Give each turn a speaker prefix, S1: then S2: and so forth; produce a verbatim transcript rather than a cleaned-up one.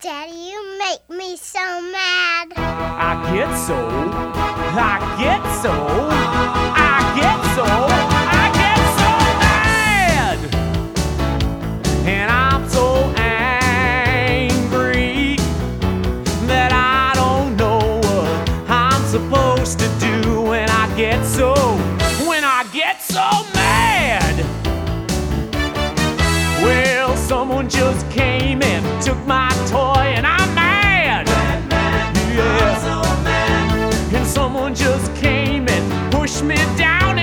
S1: Daddy, you make me so mad.
S2: I get so, I get so, I get so, I get so mad. And I'm so angry that I don't know what I'm supposed to do when I get so, when I get so mad. Well, someone just came and took my toy and I'm mad.
S3: Mad, mad,
S2: Yeah.
S3: I'm so mad.
S2: And someone just came and pushed me down